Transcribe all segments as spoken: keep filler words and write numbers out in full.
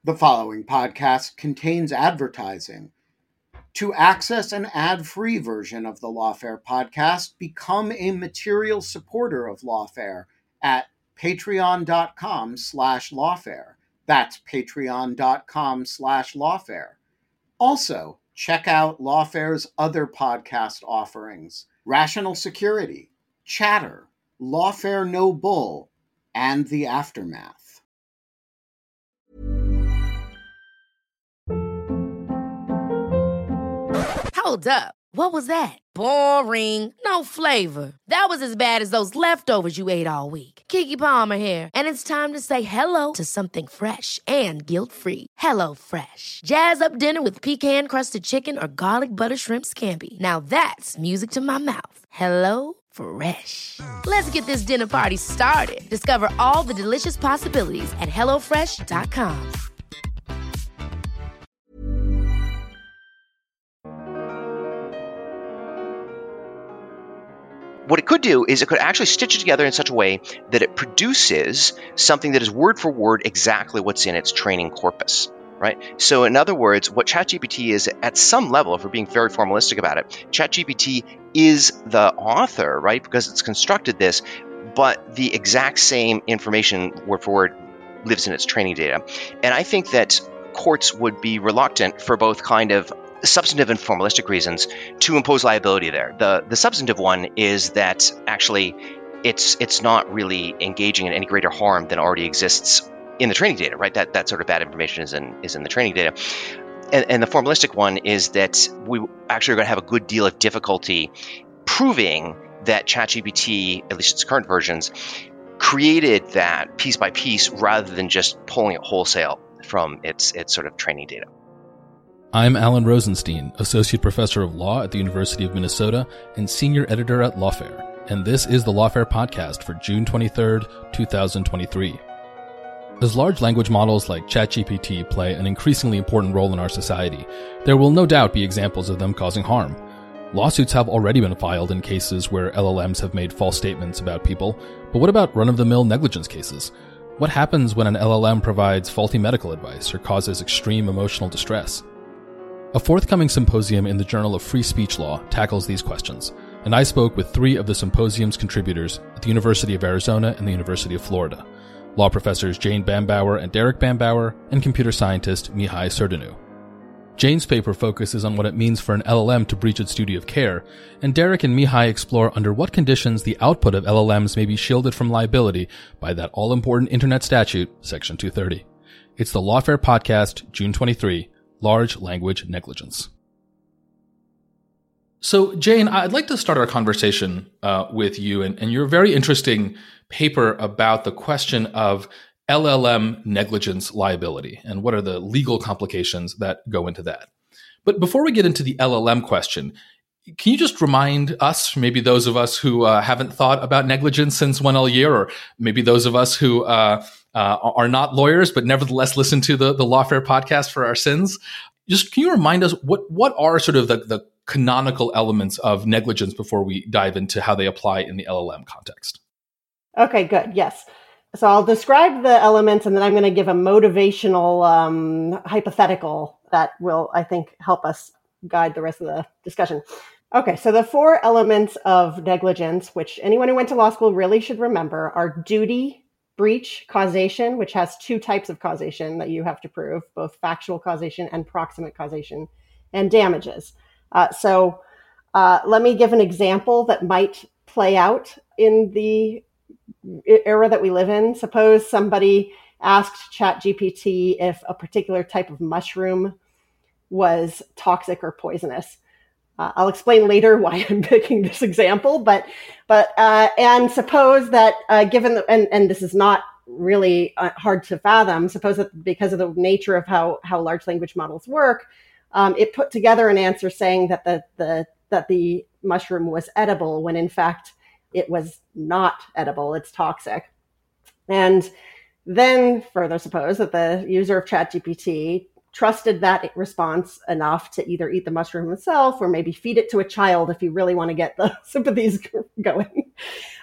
The following podcast contains advertising. To access an ad-free version of the Lawfare podcast, become a material supporter of Lawfare at patreon.com slash lawfare. That's patreon.com slash lawfare. Also, check out Lawfare's other podcast offerings: Rational Security, Chatter, Lawfare No Bull, and The Aftermath. Hold up. What was that? Boring. No flavor. That was as bad as those leftovers you ate all week. Keke Palmer here, and it's time to say hello to something fresh and guilt-free. Hello Fresh. Jazz up dinner with pecan-crusted chicken or garlic butter shrimp scampi. Now that's music to my mouth. Hello Fresh. Let's get this dinner party started. Discover all the delicious possibilities at hello fresh dot com. What it could do is it could actually stitch it together in such a way that it produces something that is word for word exactly what's in its training corpus, right? So in other words, what ChatGPT is at some level, if we're being very formalistic about it, ChatGPT is the author, right? Because it's constructed this, but the exact same information word for word lives in its training data. And I think that courts would be reluctant for both kind of substantive and formalistic reasons to impose liability there. The the substantive one is that actually it's it's not really engaging in any greater harm than already exists in the training data, right? That that sort of bad information is in is in the training data. And, and the formalistic one is that we actually are going to have a good deal of difficulty proving that ChatGPT, at least its current versions, created that piece by piece rather than just pulling it wholesale from its its sort of training data. I'm Alan Rosenstein, Associate Professor of Law at the University of Minnesota and Senior Editor at Lawfare, and this is the Lawfare Podcast for June twenty-third, twenty twenty-three. As large language models like ChatGPT play an increasingly important role in our society, there will no doubt be examples of them causing harm. Lawsuits have already been filed in cases where L L Ms have made false statements about people, but what about run-of-the-mill negligence cases? What happens when an L L M provides faulty medical advice or causes extreme emotional distress? A forthcoming symposium in the Journal of Free Speech Law tackles these questions, and I spoke with three of the symposium's contributors at the University of Arizona and the University of Florida: law professors Jane Bambauer and Derek Bambauer, and computer scientist Mihai Surdanu. Jane's paper focuses on what it means for an L L M to breach its duty of care, and Derek and Mihai explore under what conditions the output of L L Ms may be shielded from liability by that all-important Internet statute, Section two thirty. It's the Lawfare Podcast, June twenty-third, Large Language Negligence. So, Jane, I'd like to start our conversation uh, with you and, and your very interesting paper about the question of L L M negligence liability and what are the legal complications that go into that. But before we get into the L L M question, can you just remind us, maybe those of us who uh, haven't thought about negligence since one L year, or maybe those of us who uh, uh, are not lawyers but nevertheless listen to the, the Lawfare Podcast for our sins, just can you remind us what, what are sort of the, the canonical elements of negligence before we dive into how they apply in the L L M context? Okay, good. Yes. So I'll describe the elements and then I'm going to give a motivational um, hypothetical that will, I think, help us guide the rest of the discussion. Okay, so the four elements of negligence, which anyone who went to law school really should remember, are duty, breach, causation, which has two types of causation that you have to prove, both factual causation and proximate causation, and damages. Uh, so uh, let me give an example that might play out in the era that we live in. Suppose somebody asked ChatGPT if a particular type of mushroom was toxic or poisonous. Uh, I'll explain later why I'm picking this example, but but uh, and suppose that uh, given the, and and this is not really uh, hard to fathom. Suppose that because of the nature of how how large language models work, um, it put together an answer saying that the the that the mushroom was edible when in fact it was not edible. It's toxic. And then further suppose that the user of ChatGPT trusted that response enough to either eat the mushroom himself or maybe feed it to a child if you really want to get the sympathies going.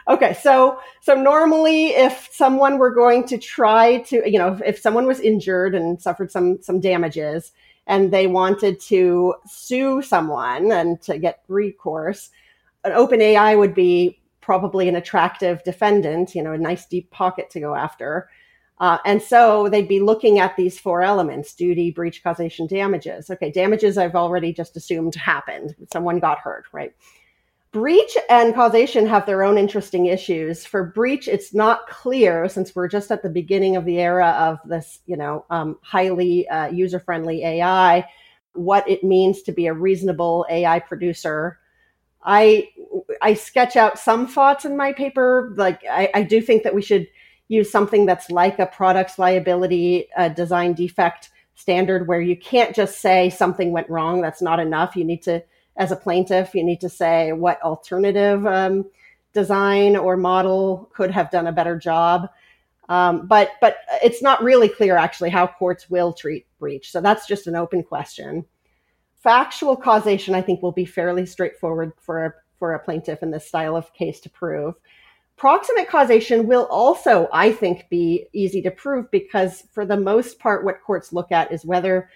Okay, so so normally if someone were going to try to, you know, if, if someone was injured and suffered some some damages and they wanted to sue someone and to get recourse, an OpenAI would be probably an attractive defendant, you know, a nice deep pocket to go after. Uh, and so they'd be looking at these four elements: duty, breach, causation, damages. Okay, damages I've already just assumed happened. Someone got hurt, right? Breach and causation have their own interesting issues. For breach, it's not clear, since we're just at the beginning of the era of this, you know, um, highly uh, user-friendly A I, what it means to be a reasonable A I producer. I I sketch out some thoughts in my paper. Like I, I do think that we should use something that's like a products liability uh, design defect standard, where you can't just say something went wrong. That's not enough. You need to, as a plaintiff, you need to say what alternative um, design or model could have done a better job. Um, but but it's not really clear actually how courts will treat breach. So that's just an open question. Factual causation, I think, will be fairly straightforward for a, for a plaintiff in this style of case to prove. Proximate causation will also, I think, be easy to prove, because for the most part, what courts look at is whether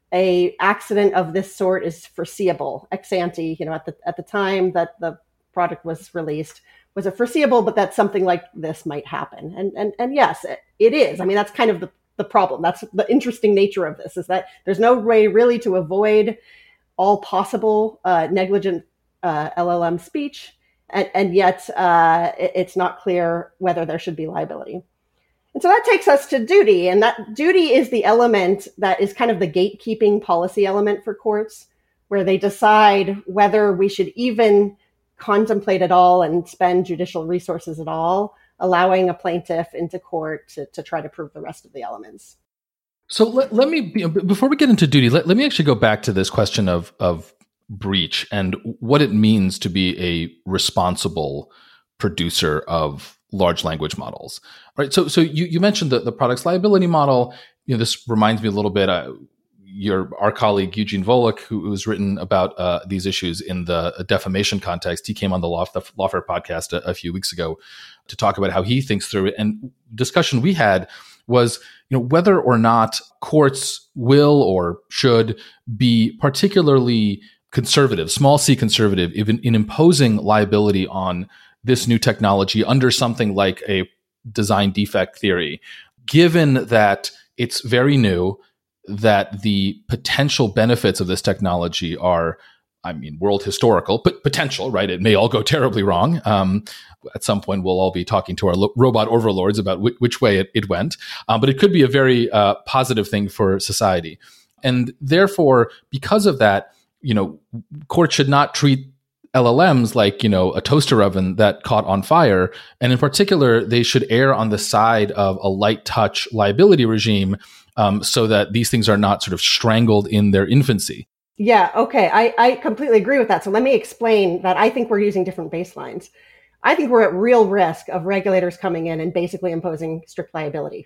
a accident of this sort is foreseeable ex ante. You know, at the at the time that the product was released, was it foreseeable, but that something like this might happen? And and and yes, it, it is. I mean, that's kind of the the problem. That's the interesting nature of this, is that there's no way really to avoid all possible uh, negligent uh, L L M speech, and, and yet uh, it, it's not clear whether there should be liability. And so that takes us to duty, and that duty is the element that is kind of the gatekeeping policy element for courts, where they decide whether we should even contemplate at all and spend judicial resources at all, allowing a plaintiff into court to, to try to prove the rest of the elements. So let, let me, be, before we get into duty, let, let me actually go back to this question of, of breach and what it means to be a responsible producer of large language models. All right. So, so you, you mentioned the, the products liability model. You know, this reminds me a little bit, uh, your, our colleague, Eugene Volokh, who has written about uh, these issues in the defamation context. He came on the Law, the Lawfare podcast a, a few weeks ago to talk about how he thinks through it. And discussion we had was, you know, whether or not courts will or should be particularly conservative, small c conservative, even in imposing liability on this new technology under something like a design defect theory, given that it's very new, that the potential benefits of this technology are, I mean, world historical, but potential, right? It may all go terribly wrong. Um, at some point, we'll all be talking to our lo- robot overlords about wh- which way it, it went. Um, but it could be a very uh, positive thing for society. And therefore, because of that, you know, courts should not treat L L Ms like, you know, a toaster oven that caught on fire. And in particular, they should err on the side of a light touch liability regime, um, so that these things are not sort of strangled in their infancy. Yeah, okay. I, I completely agree with that. So let me explain that I think we're using different baselines. I think we're at real risk of regulators coming in and basically imposing strict liability.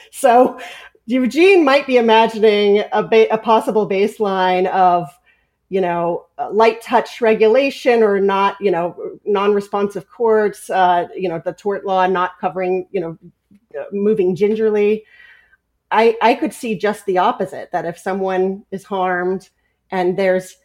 So Eugene might be imagining a, ba- a possible baseline of, you know, light touch regulation or not, you know, non-responsive courts, uh, you know, the tort law not covering, you know, moving gingerly. I, I could see just the opposite, that if someone is harmed and there's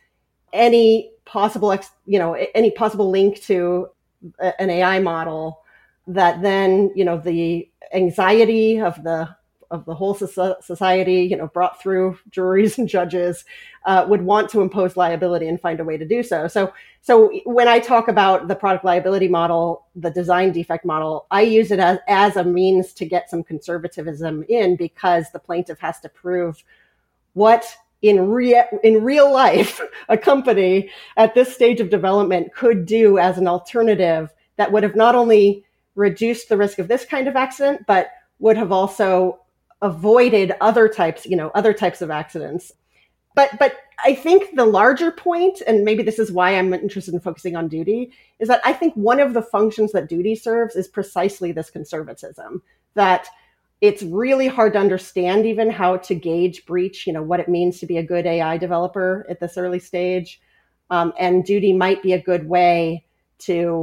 any possible, ex, you know, any possible link to a, an A I model, that then, you know, the anxiety of the of the whole society, you know, brought through juries and judges, uh, would want to impose liability and find a way to do so. So, so when I talk about the product liability model, the design defect model, I use it as, as a means to get some conservatism in, because the plaintiff has to prove what in real, in real life, a company at this stage of development could do as an alternative that would have not only reduced the risk of this kind of accident, but would have also avoided other types, you know, other types of accidents. But but I think the larger point, and maybe this is why I'm interested in focusing on duty, is that I think one of the functions that duty serves is precisely this conservatism, that it's really hard to understand even how to gauge breach, you know, what it means to be a good A I developer at this early stage. Um, and duty might be a good way to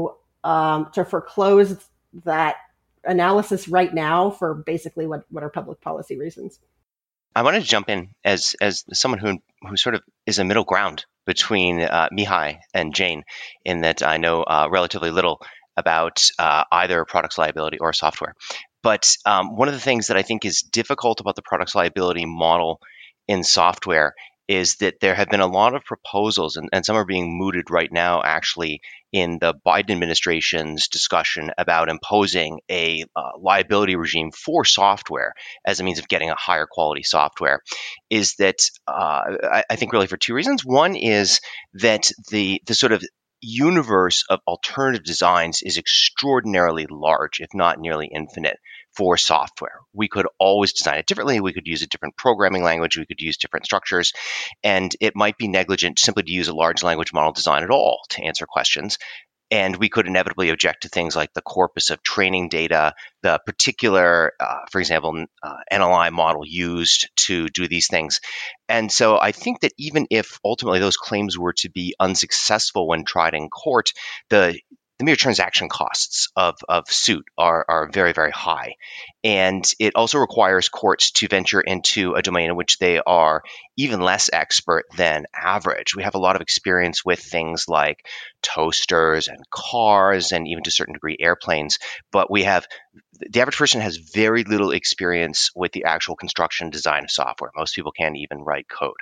um, to foreclose that analysis right now for basically what, what are public policy reasons. I wanted to jump in as as someone who who sort of is a middle ground between uh, Mihai and Jane, in that I know uh, relatively little about uh, either products liability or software. But um, one of the things that I think is difficult about the products liability model in software is that there have been a lot of proposals, and, and some are being mooted right now, actually, in the Biden administration's discussion about imposing a uh, liability regime for software as a means of getting a higher quality software. Is that uh, I, I think really for two reasons. One is that the the sort of universe of alternative designs is extraordinarily large, if not nearly infinite, for software. We could always design it differently. We could use a different programming language. We could use different structures. And it might be negligent simply to use a large language model design at all to answer questions. And we could inevitably object to things like the corpus of training data, the particular, uh, for example, uh, N L I model used to do these things. And so I think that even if ultimately those claims were to be unsuccessful when tried in court, the the mere transaction costs of, of suit are, are very, very high. And it also requires courts to venture into a domain in which they are even less expert than average. We have a lot of experience with things like toasters and cars and even to a certain degree airplanes, but we have the average person has very little experience with the actual construction design of software. Most people can't even write code.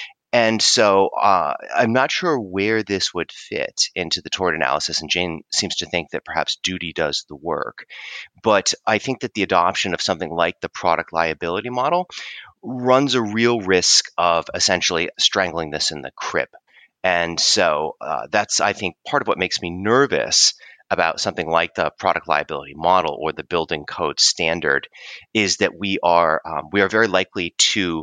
And so uh, I'm not sure where this would fit into the tort analysis, and Jane seems to think that perhaps duty does the work. But I think that the adoption of something like the product liability model runs a real risk of essentially strangling this in the crib. And so uh, that's, I think, part of what makes me nervous about something like the product liability model or the building code standard is that we are um, we are very likely to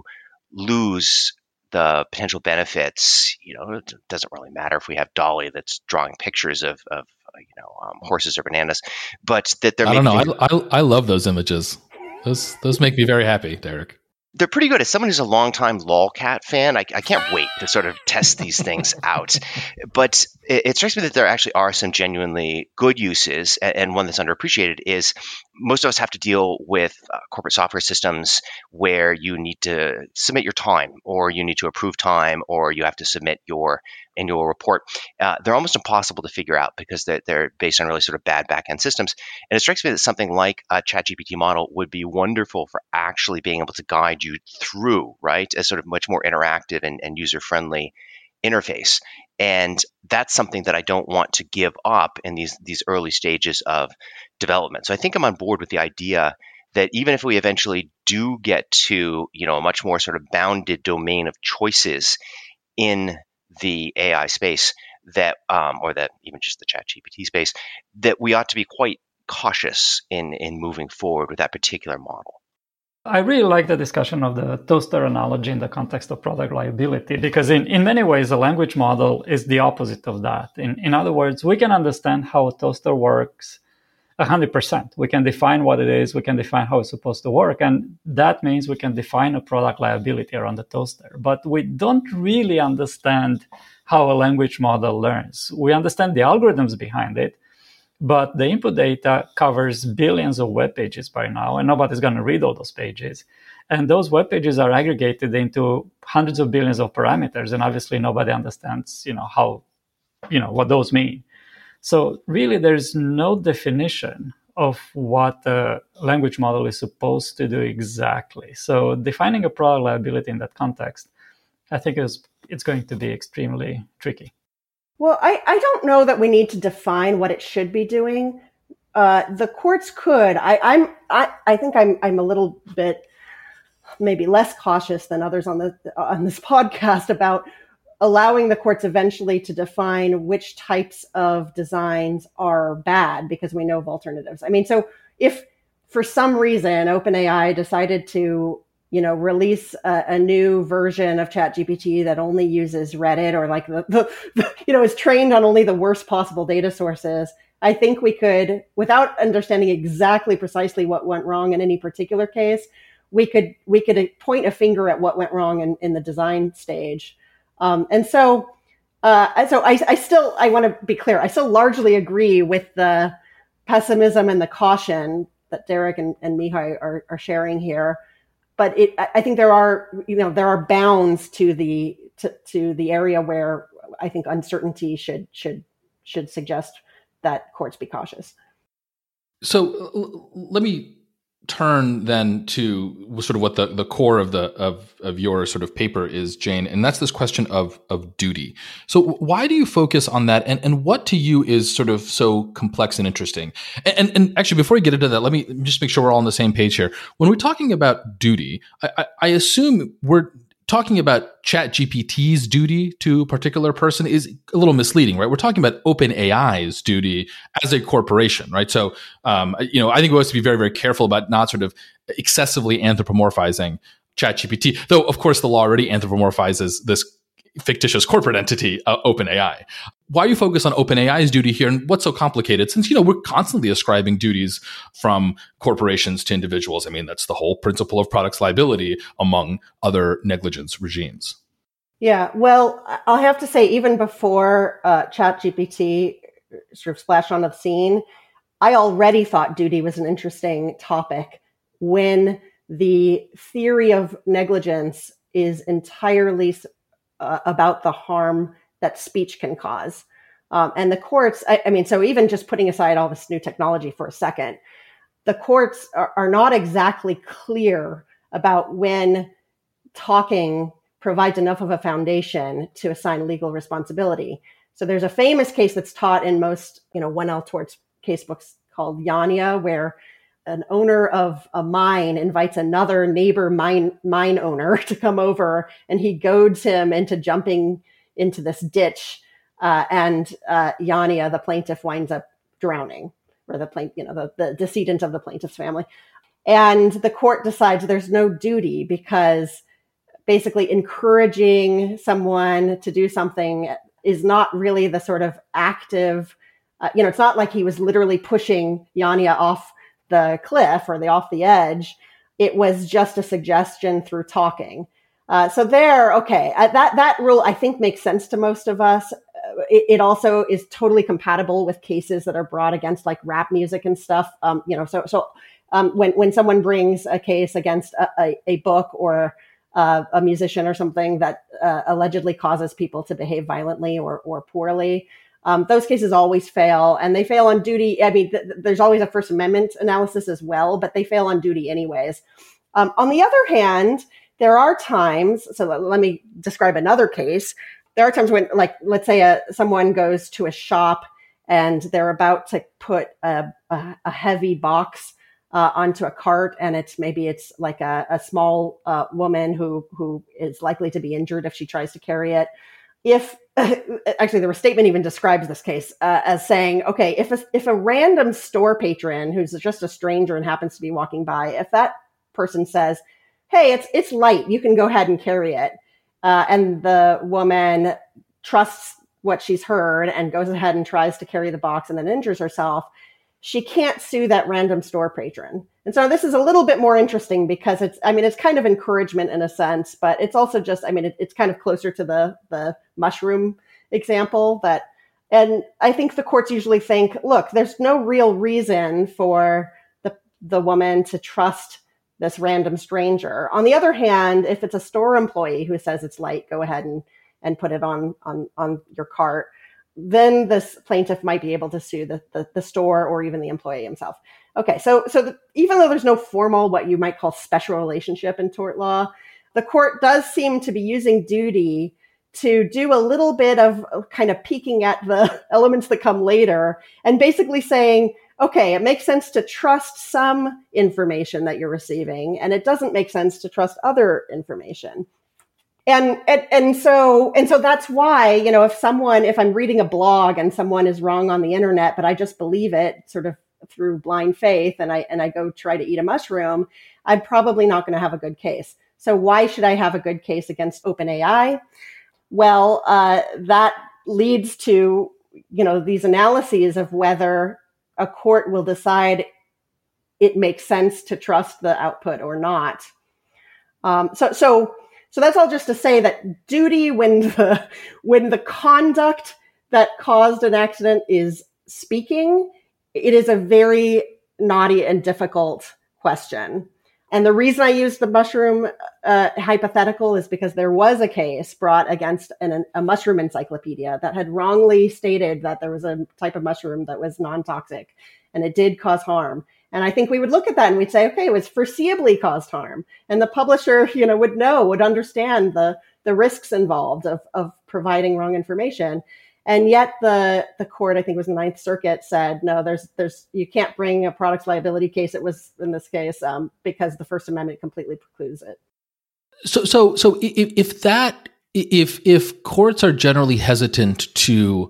lose the potential benefits. You know, it doesn't really matter if we have Dolly that's drawing pictures of, of you know, um, horses or bananas, but that there. I may don't be know. Things- I, I I love those images. Those those make me very happy, Derek. They're pretty good. As someone who's a longtime lolcat fan, I, I can't wait to sort of test these things out. But it, it strikes me that there actually are some genuinely good uses, and, and one that's underappreciated is most of us have to deal with uh, corporate software systems where you need to submit your time, or you need to approve time, or you have to submit your annual report. Uh, they're almost impossible to figure out because they're, they're based on really sort of bad back-end systems. And it strikes me that something like a ChatGPT model would be wonderful for actually being able to guide you through, right, a sort of much more interactive and, and user-friendly interface. And that's something that I don't want to give up in these these early stages of development. So I think I'm on board with the idea that even if we eventually do get to, you know, a much more sort of bounded domain of choices in the A I space, that um, or that even just the ChatGPT space, that we ought to be quite cautious in in moving forward with that particular model. I really like the discussion of the toaster analogy in the context of product liability, because in, in many ways, a language model is the opposite of that. In, in other words, we can understand how a toaster works one hundred percent. We can define what it is. We can define how it's supposed to work. And that means we can define a product liability around the toaster. But we don't really understand how a language model learns. We understand the algorithms behind it, but the input data covers billions of web pages by now, and nobody's going to read all those pages. And those web pages are aggregated into hundreds of billions of parameters, and obviously nobody understands, you know, how, you know, what those mean. So really, there's no definition of what the language model is supposed to do exactly. So defining a product liability in that context, I think is it's going to be extremely tricky. Well, I, I don't know that we need to define what it should be doing. Uh, the courts could. I, I'm I, I think I'm I'm a little bit maybe less cautious than others on the on this podcast about allowing the courts eventually to define which types of designs are bad because we know of alternatives. I mean, so if for some reason OpenAI decided to, you know, release a, a new version of ChatGPT that only uses Reddit or like the, the, the, you know, is trained on only the worst possible data sources, I think we could, without understanding exactly precisely what went wrong in any particular case, we could we could point a finger at what went wrong in, in the design stage. Um, and so Uh, so I, I still, I want to be clear, I still largely agree with the pessimism and the caution that Derek and, and Mihai are, are sharing here. But it, I think there are, you know, there are bounds to the to, to the area where I think uncertainty should should should suggest that courts be cautious. So l- let me turn then to sort of what the, the core of the of of your sort of paper is, Jane, and that's this question of of duty. So why do you focus on that, and, and what to you is sort of so complex and interesting? And, and, and actually, before we get into that, let me just make sure we're all on the same page here. When we're talking about duty, I, I, I assume we're talking about ChatGPT's duty to a particular person is a little misleading, right? We're talking about OpenAI's duty as a corporation, right? So, um, you know, I think we have to be very, very careful about not sort of excessively anthropomorphizing ChatGPT, though, of course, the law already anthropomorphizes this fictitious corporate entity, uh, OpenAI. Why you focus on OpenAI's duty here, and what's so complicated? Since, you know, we're constantly ascribing duties from corporations to individuals. I mean, that's the whole principle of products liability, among other negligence regimes. Yeah, well, I'll have to say, even before uh, ChatGPT sort of splashed onto the scene, I already thought duty was an interesting topic when the theory of negligence is entirely uh, about the harm that speech can cause. Um, and the courts, I, I mean, so even just putting aside all this new technology for a second, the courts are, are not exactly clear about when talking provides enough of a foundation to assign legal responsibility. So there's a famous case that's taught in most, you know, one L torts casebooks called Yania, where an owner of a mine invites another neighbor mine mine owner to come over, and he goads him into jumping into this ditch, uh, and uh, Yania, the plaintiff, winds up drowning, or the plaint, you know, the, the decedent of the plaintiff's family. And the court decides there's no duty because basically encouraging someone to do something is not really the sort of active, uh, you know, it's not like he was literally pushing Yania off the cliff or the off the edge. It was just a suggestion through talking. Uh, so there, okay, uh, that that rule I think makes sense to most of us. Uh, it, it also is totally compatible with cases that are brought against like rap music and stuff. Um, you know, so so um, when when someone brings a case against a, a, a book or uh, a musician or something that uh, allegedly causes people to behave violently or or poorly, Um, those cases always fail, and they fail on duty. I mean, th- there's always a First Amendment analysis as well, but they fail on duty anyways. Um, on the other hand, there are times, so let, let me describe another case. There are times when, like, let's say a, someone goes to a shop and they're about to put a, a, a heavy box uh, onto a cart, and it's maybe it's like a, a small uh, woman who who is likely to be injured if she tries to carry it. If actually the restatement even describes this case uh, as saying, okay, if a, if a random store patron who's just a stranger and happens to be walking by, if that person says, hey, it's it's light, you can go ahead and carry it, uh, and the woman trusts what she's heard and goes ahead and tries to carry the box and then injures herself, she can't sue that random store patron. And so this is a little bit more interesting because it's, I mean, it's kind of encouragement in a sense, but it's also just, I mean, it, it's kind of closer to the, the mushroom example that, and I think the courts usually think, look, there's no real reason for the, the woman to trust this random stranger. On the other hand, if it's a store employee who says it's light, go ahead and, and put it on, on, on your cart, then this plaintiff might be able to sue the, the, the store or even the employee himself. Okay, so so the, even though there's no formal, what you might call special relationship in tort law, the court does seem to be using duty to do a little bit of kind of peeking at the elements that come later and basically saying, okay, it makes sense to trust some information that you're receiving, and it doesn't make sense to trust other information. And, and, and so, and so that's why, you know, if someone, if I'm reading a blog and someone is wrong on the internet, but I just believe it sort of through blind faith and I, and I go try to eat a mushroom, I'm probably not going to have a good case. So why should I have a good case against OpenAI? Well, uh, that leads to, you know, these analyses of whether a court will decide it makes sense to trust the output or not. Um, so, so, So that's all just to say that duty, when the when the conduct that caused an accident is speaking, it is a very knotty and difficult question. And the reason I used the mushroom uh, hypothetical is because there was a case brought against an, a mushroom encyclopedia that had wrongly stated that there was a type of mushroom that was non-toxic, and it did cause harm. And I think we would look at that and we'd say, okay, it was foreseeably caused harm. And the publisher, you know, would know, would understand the, the risks involved of, of providing wrong information. And yet the the court, I think it was the Ninth Circuit, said, no, there's there's you can't bring a products liability case. It was in this case um, because the First Amendment completely precludes it. So so so if, if that if if courts are generally hesitant to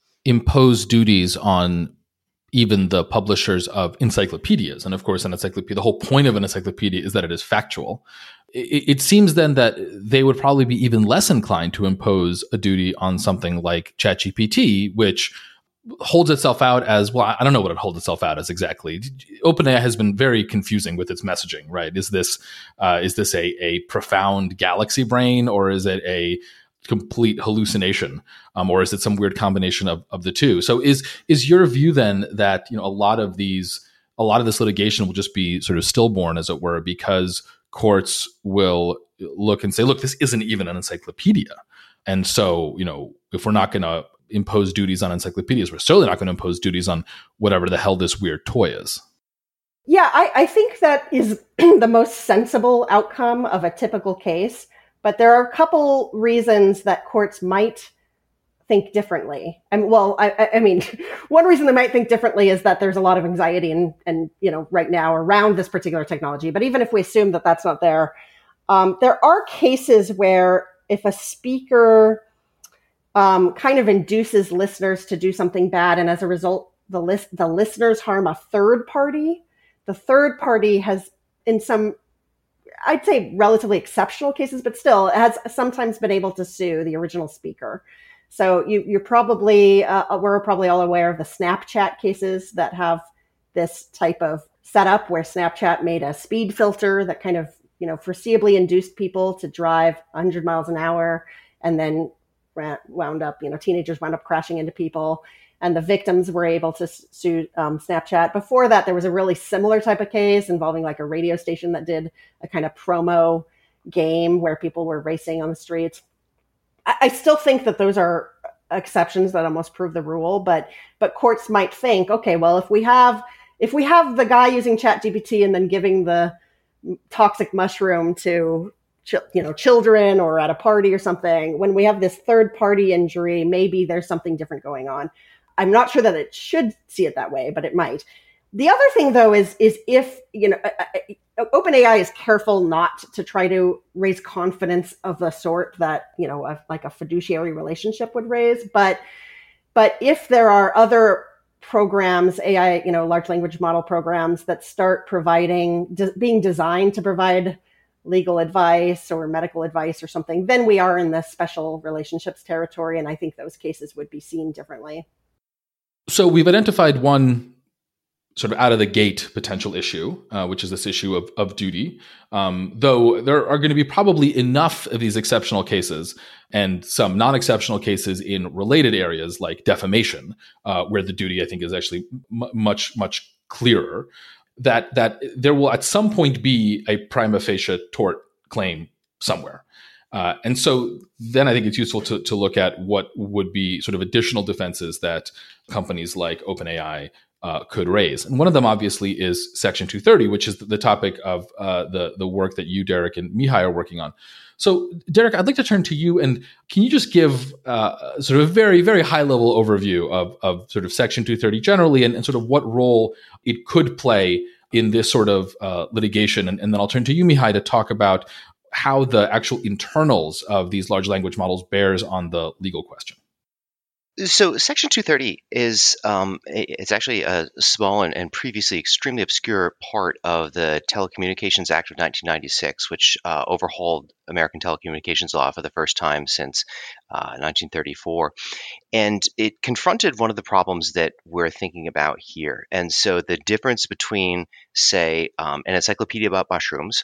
impose duties on even the publishers of encyclopedias, and of course an encyclopedia, the whole point of an encyclopedia is that it is factual. It, it seems then that they would probably be even less inclined to impose a duty on something like ChatGPT, which holds itself out as, well, I don't know what it holds itself out as exactly. OpenAI has been very confusing with its messaging, right? Is this uh, is this a, a profound galaxy brain, or is it a complete hallucination, um, or is it some weird combination of, of the two? So is is your view then that, you know, a lot of these a lot of this litigation will just be sort of stillborn, as it were, because courts will look and say, look, this isn't even an encyclopedia, and so, you know, if we're not going to impose duties on encyclopedias, we're certainly not going to impose duties on whatever the hell this weird toy is. Yeah, I, I think that is the most sensible outcome of a typical case. But there are a couple reasons that courts might think differently. And well, I, I mean, one reason they might think differently is that there's a lot of anxiety and, and you know, right now around this particular technology. But even if we assume that that's not there, um, there are cases where if a speaker um, kind of induces listeners to do something bad, and as a result, the list the listeners harm a third party, the third party has, in some, I'd say relatively exceptional cases, but still has sometimes been able to sue the original speaker. So you, you're probably, uh, we're probably all aware of the Snapchat cases that have this type of setup where Snapchat made a speed filter that kind of, you know, foreseeably induced people to drive one hundred miles an hour, and then wound up, you know, teenagers wound up crashing into people. And the victims were able to sue um, Snapchat. Before that, there was a really similar type of case involving like a radio station that did a kind of promo game where people were racing on the streets. I, I still think that those are exceptions that almost prove the rule, but but courts might think, okay, well, if we have if we have the guy using ChatGPT and then giving the toxic mushroom to you know children or at a party or something, when we have this third party injury, maybe there's something different going on. I'm not sure that it should see it that way, but it might. The other thing, though, is is if, you know, OpenAI is careful not to try to raise confidence of the sort that, you know, a, like a fiduciary relationship would raise. But but if there are other programs, A I, you know, large language model programs that start providing, de- being designed to provide legal advice or medical advice or something, then we are in the special relationships territory. And I think those cases would be seen differently. So we've identified one sort of out of the gate potential issue, uh, which is this issue of, of duty. Um, though there are going to be probably enough of these exceptional cases and some non-exceptional cases in related areas like defamation, uh, where the duty, I think, is actually m- much, much clearer, that that there will at some point be a prima facie tort claim somewhere. Uh, and so then I think it's useful to, to look at what would be sort of additional defenses that companies like OpenAI uh, could raise. And one of them, obviously, is Section two thirty, which is the topic of uh, the, the work that you, Derek, and Mihai are working on. So, Derek, I'd like to turn to you. And can you just give uh, sort of a very, very high-level overview of, of sort of Section two thirty generally, and, and sort of what role it could play in this sort of uh, litigation? And, and then I'll turn to you, Mihai, to talk about how the actual internals of these large language models bears on the legal question. So Section two thirty is um, it's actually a small and, and previously extremely obscure part of the Telecommunications Act of nineteen ninety-six, which uh, overhauled American telecommunications law for the first time since uh, nineteen thirty-four. And it confronted one of the problems that we're thinking about here. And so the difference between, say, um, an encyclopedia about mushrooms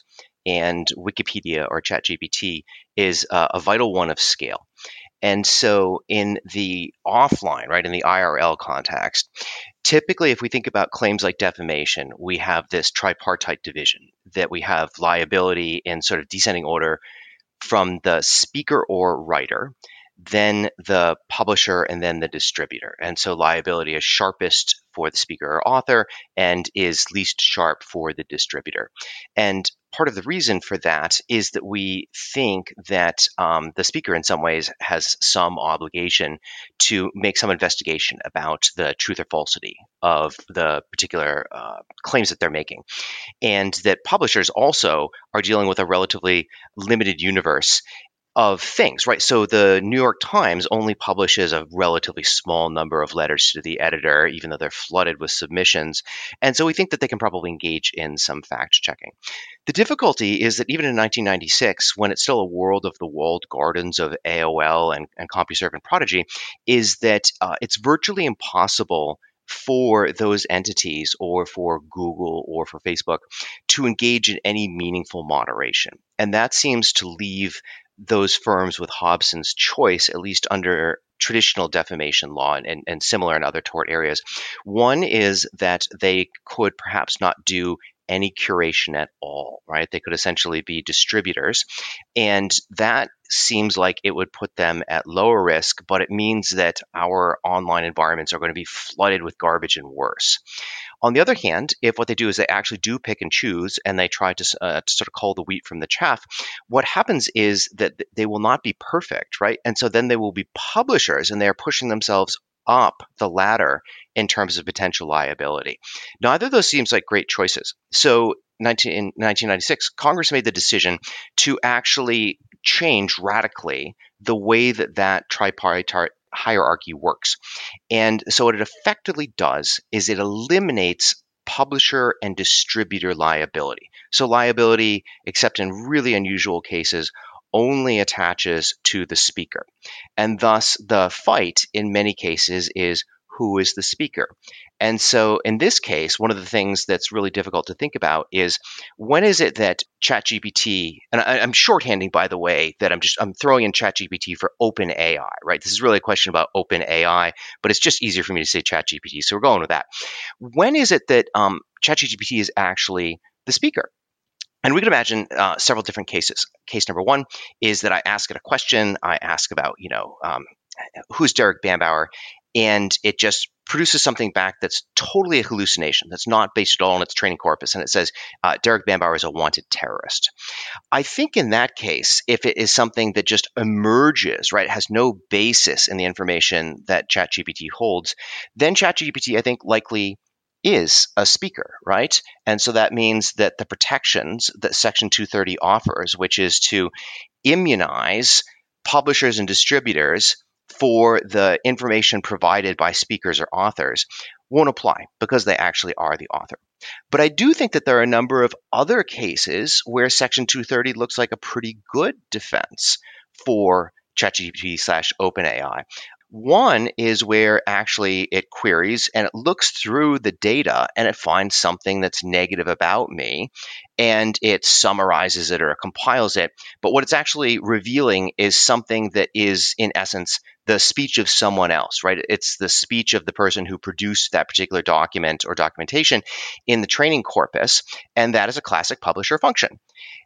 and Wikipedia or ChatGPT is uh, a vital one of scale. And so in the offline, right, in the I R L context, typically if we think about claims like defamation, we have this tripartite division that we have liability in sort of descending order from the speaker or writer, then the publisher, and then the distributor. And so liability is sharpest for the speaker or author and is least sharp for the distributor. And part of the reason for that is that we think that um, the speaker in some ways has some obligation to make some investigation about the truth or falsity of the particular uh, claims that they're making. And that publishers also are dealing with a relatively limited universe of things, right? So the New York Times only publishes a relatively small number of letters to the editor, even though they're flooded with submissions. And so we think that they can probably engage in some fact checking. The difficulty is that even in nineteen ninety-six, when it's still a world of the walled gardens of A O L and, and CompuServe and Prodigy, is that uh, it's virtually impossible for those entities or for Google or for Facebook to engage in any meaningful moderation. And that seems to leave those firms with Hobson's choice, at least under traditional defamation law and, and, and similar in other tort areas. One is that they could perhaps not do any curation at all, right? They could essentially be distributors. And that seems like it would put them at lower risk, but it means that our online environments are going to be flooded with garbage and worse. On the other hand, if what they do is they actually do pick and choose and they try to, uh, to sort of cull the wheat from the chaff, what happens is that they will not be perfect, right? And so then they will be publishers and they're pushing themselves up the ladder in terms of potential liability. Neither of those seems like great choices. So nineteen, in nineteen ninety-six, Congress made the decision to actually change radically the way that that tripartite hierarchy works. And so what it effectively does is it eliminates publisher and distributor liability. So liability, except in really unusual cases, only attaches to the speaker. And thus the fight in many cases is who is the speaker. And so in this case, one of the things that's really difficult to think about is when is it that ChatGPT, and I, I'm shorthanding, by the way, that I'm just I'm throwing in ChatGPT for OpenAI, right? This is really a question about OpenAI, but it's just easier for me to say ChatGPT, so we're going with that. When is it that um, ChatGPT is actually the speaker? And we can imagine uh, several different cases. Case number one is that I ask it a question. I ask about, you know, um, who's Derek Bambauer, and it just produces something back that's totally a hallucination, that's not based at all on its training corpus. And it says, uh, Derek Bambauer is a wanted terrorist. I think in that case, if it is something that just emerges, right, it has no basis in the information that ChatGPT holds, then ChatGPT, I think, likely is a speaker, right? And so that means that the protections that Section two thirty offers, which is to immunize publishers and distributors for the information provided by speakers or authors, won't apply because they actually are the author. But I do think that there are a number of other cases where Section two thirty looks like a pretty good defense for ChatGPT slash OpenAI. One is where actually it queries and it looks through the data and it finds something that's negative about me and it summarizes it or compiles it. But what it's actually revealing is something that is, in essence, the speech of someone else, right? It's the speech of the person who produced that particular document or documentation in the training corpus, and that is a classic publisher function.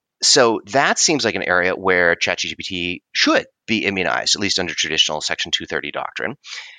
So that seems like an area where ChatGPT should be immunized, at least under traditional Section two thirty doctrine.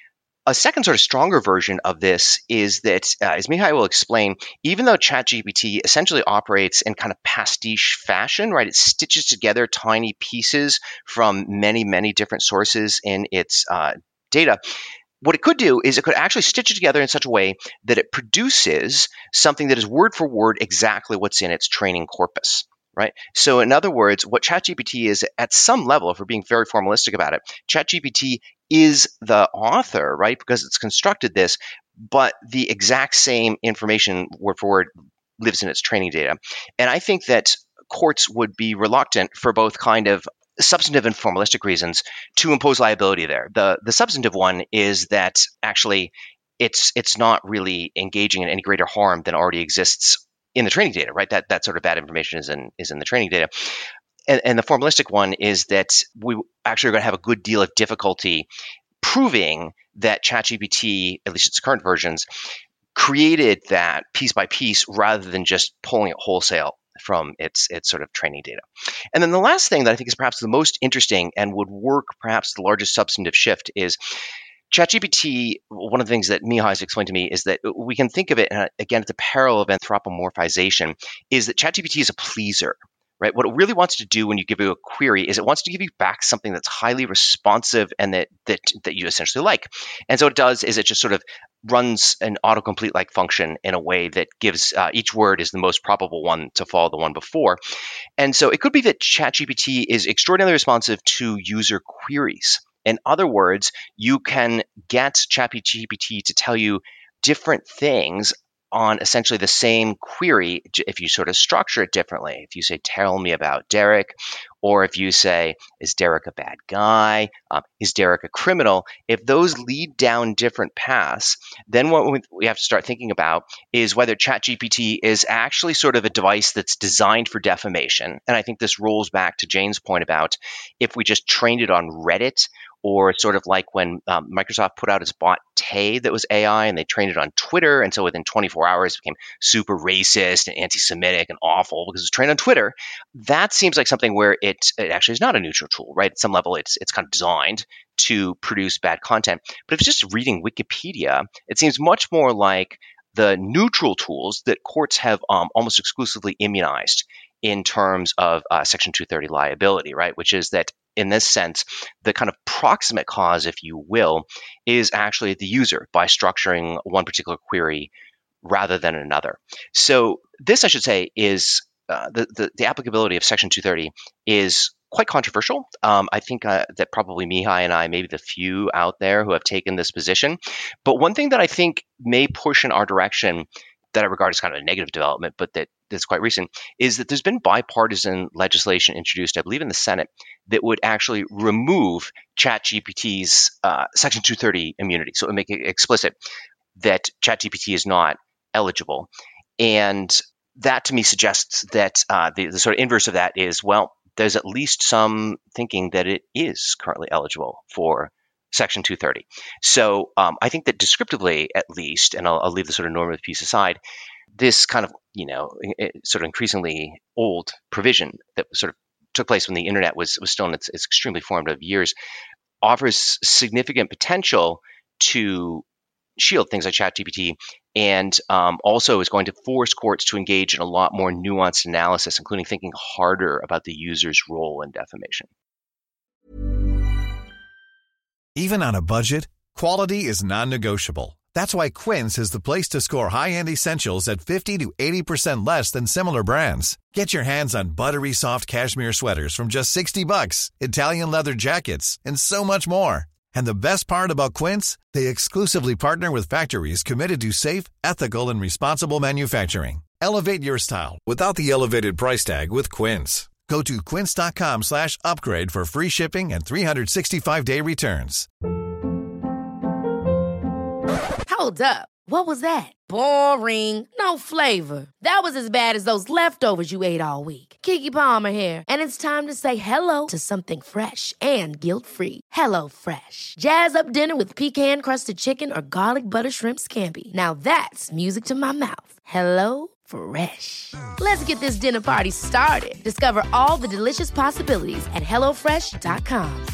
A second sort of stronger version of this is that, uh, as Mihai will explain, even though ChatGPT essentially operates in kind of pastiche fashion, right? It stitches together tiny pieces from many, many different sources in its uh, data. What it could do is it could actually stitch it together in such a way that it produces something that is word for word exactly what's in its training corpus. Right. So in other words, what ChatGPT is at some level, if we're being very formalistic about it, ChatGPT is the author, right? Because it's constructed this, but the exact same information word for word lives in its training data. And I think that courts would be reluctant for both kind of substantive and formalistic reasons to impose liability there. The the substantive one is that actually it's it's not really engaging in any greater harm than already exists in the training data, right? That that sort of bad information is in is in the training data. And, and the formalistic one is that we actually are going to have a good deal of difficulty proving that ChatGPT, at least its current versions, created that piece by piece rather than just pulling it wholesale from its its sort of training data. And then the last thing that I think is perhaps the most interesting and would work perhaps the largest substantive shift is ChatGPT. One of the things that Mihai has explained to me is that we can think of it, uh, again, at the peril of anthropomorphization, is that ChatGPT is a pleaser. Right? What it really wants to do when you give it a query is it wants to give you back something that's highly responsive and that that that you essentially like. And so what it does is it just sort of runs an autocomplete-like function in a way that gives uh, each word is the most probable one to follow the one before. And so it could be that ChatGPT is extraordinarily responsive to user queries. In other words, you can get ChatGPT to tell you different things on essentially the same query if you sort of structure it differently. If you say, tell me about Derek, or if you say, is Derek a bad guy? Um, is Derek a criminal? If those lead down different paths, then what we have to start thinking about is whether ChatGPT is actually sort of a device that's designed for defamation. And I think this rolls back to Jane's point about if we just trained it on Reddit, or sort of like when um, Microsoft put out its bot Tay that was A I and they trained it on Twitter. And so within twenty-four hours, it became super racist and anti-Semitic and awful because it was trained on Twitter. That seems like something where it, it actually is not a neutral tool, right? At some level, it's it's kind of designed to produce bad content. But if it's just reading Wikipedia, it seems much more like the neutral tools that courts have um, almost exclusively immunized in terms of uh, Section two thirty liability, right? Which is that in this sense, the kind of proximate cause, if you will, is actually the user by structuring one particular query rather than another. So this, I should say, is uh, the, the the applicability of Section two thirty is quite controversial. Um, I think uh, that probably Mihai and I may be the few out there who have taken this position. But one thing that I think may push in our direction that I regard as kind of a negative development, but that that's quite recent, is that there's been bipartisan legislation introduced, I believe, in the Senate that would actually remove ChatGPT's uh, Section two thirty immunity. So it would make it explicit that ChatGPT is not eligible. And that to me suggests that uh, the, the sort of inverse of that is, well, there's at least some thinking that it is currently eligible for Section two thirty. So um, I think that descriptively, at least, and I'll, I'll leave the sort of normative piece aside, this kind of, you know, sort of increasingly old provision that sort of took place when the internet was, was still in its, its extremely formative years offers significant potential to shield things like ChatGPT, and um, also is going to force courts to engage in a lot more nuanced analysis, including thinking harder about the user's role in defamation. Even on a budget, quality is non-negotiable. That's why Quince is the place to score high-end essentials at fifty to eighty percent less than similar brands. Get your hands on buttery soft cashmere sweaters from just sixty bucks, Italian leather jackets, and so much more. And the best part about Quince, they exclusively partner with factories committed to safe, ethical, and responsible manufacturing. Elevate your style without the elevated price tag with Quince. Go to quince.com slash upgrade for free shipping and three sixty-five day returns. Hold up. What was that? Boring. No flavor. That was as bad as those leftovers you ate all week. Keke Palmer here. And it's time to say hello to something fresh and guilt-free. Hello Fresh. Jazz up dinner with pecan-crusted chicken or garlic butter shrimp scampi. Now that's music to my mouth. Hello Fresh. Let's get this dinner party started. Discover all the delicious possibilities at hello fresh dot com.